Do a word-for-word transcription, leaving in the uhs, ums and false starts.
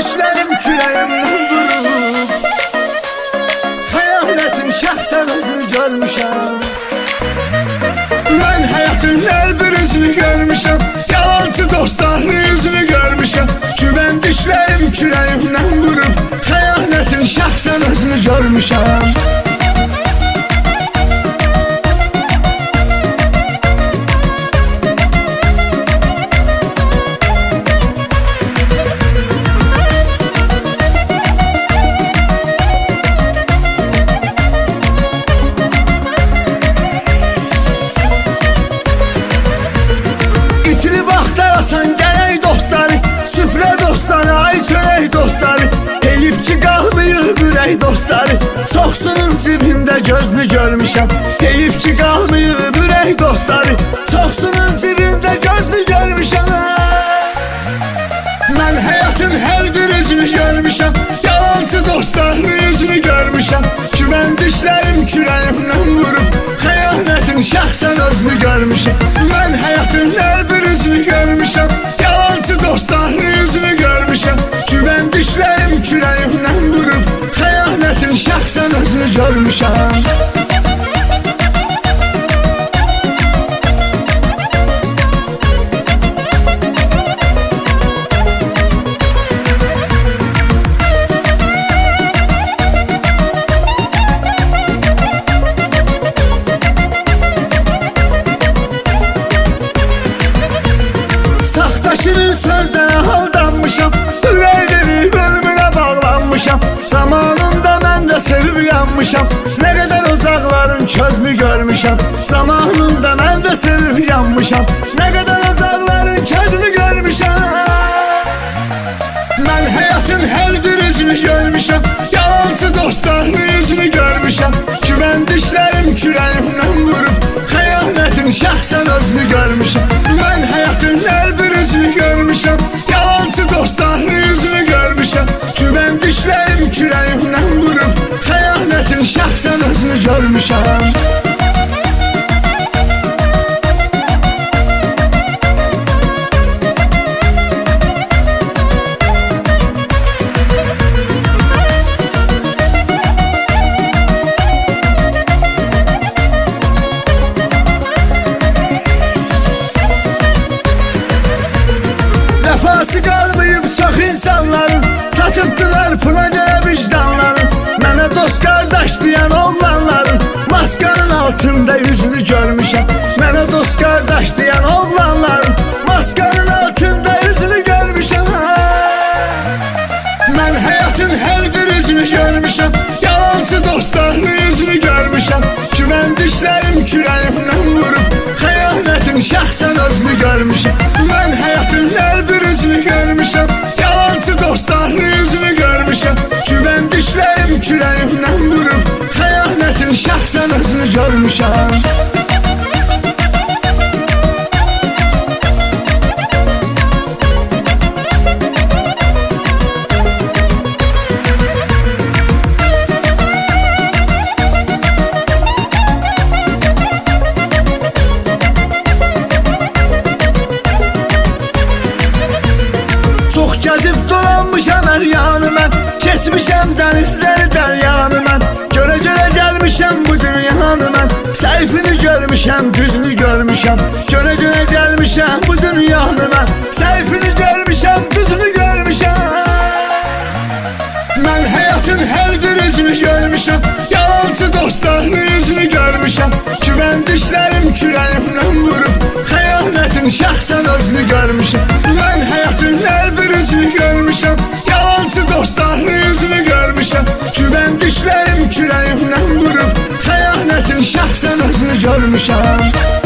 dişlerim kürəyimdən vurub, xəyalətin şəxsən özünü görmüşəm. Mən həyatın hər bir üzünü görmüşəm, yalancı dostların yüzünü görmüşəm. Güvən dişlərim kürəyimdən vurub, xəyalətin şəxsən özünü görmüşəm. Sen gələk dostları, süfrə dostları, ay çörək dostları. Elif ki qalmayır ürək dostları, çoxsunun cibimdə gözünü görmüşəm. Elif ki qalmayır ürək dostları, çoxsunun cibimdə gözünü görmüşəm. Mən həyatın hər bir üzünü görmüşəm, yalancı dostların yüzünü görmüşəm. Güvən dişlərim kürəyimdən vurub, xəyanətin şəxsən özünü görmüşəm. Mən həyatın hər bir üzünü görmüşəm, yalancı dostların yüzünü görmüşəm. Güvən dişlərim kürəyimdən vurub, xəyanətin şəxsən özünü görmüşəm. Saxtaşının sözlərə aldanmışam, ürəkləri bölümünə bağlanmışam. Zamanında mən də sevib yanmışam, nə qədər uzaqların közünü görmüşəm. Zamanında mən də sevib yanmışam, nə qədər uzaqların közünü görmüşəm. Mən həyatın hər bir üzünü görmüşəm, yalancı dostların yüzünü görmüşəm. Güvən dişlərim kürəyimdən vurub, xəyanətin şəxsən özünü görmüşəm. Mən həyatın hər bir üzünü görmüşəm, yalancı dostların yüzünü görmüşəm. Güvən dişlərim kürəyimdən vurub, xəyanətin şəxsən özünü görmüşəm. Vəfası qalmayıb çox insanların, satıbdılar pula görə vicdanların. Mənə dost qardaş deyən oğlanların, maskanın altında yüzünü görmüşəm. Mənə dost qardaş deyən oğlanların, maskanın altında yüzünü görmüşəm. Mən həyatın hər bir üzünü görmüşəm, yalancı dostların yüzünü görmüşəm. Güvən dişlərim kürəyimdən vurub, xəyanətin şəxsən özünü görmüşəm. Mən həyatın hər bir üzünü görmüşəm, yalancı dostların yüzünü görmüşəm. Güvən dişlərim kürəyimdən vurub, xəyanətin şəxsən özünü görmüşəm. Gəzib dolanmışam hər yanı mən, keçmişəm dənizləri dəryanı mən. Görə görə gəlmişəm bu dünyanı mən, səhifini görmüşəm, düzünü görmüşəm. Görə görə gəlmişəm bu dünyanı mən, səhifini görmüşəm, düzünü görmüşəm. Mən həyatın hər bir üzünü görmüşəm, yalancı dostların yüzünü görmüşəm. Güvən dişlərim kürəyimdən vurub, xəyanətin şəxsən özünü görmüşəm. Mən həyatın hər bir üzünü görmüşəm, yalancı dostların yüzünü görmüşəm. Güvən dişlərim kürəyimdən vurub, xəyanətin şəxsən özünü görmüşəm.